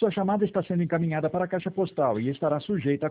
Sua chamada está sendo encaminhada para a caixa postal e estará sujeita a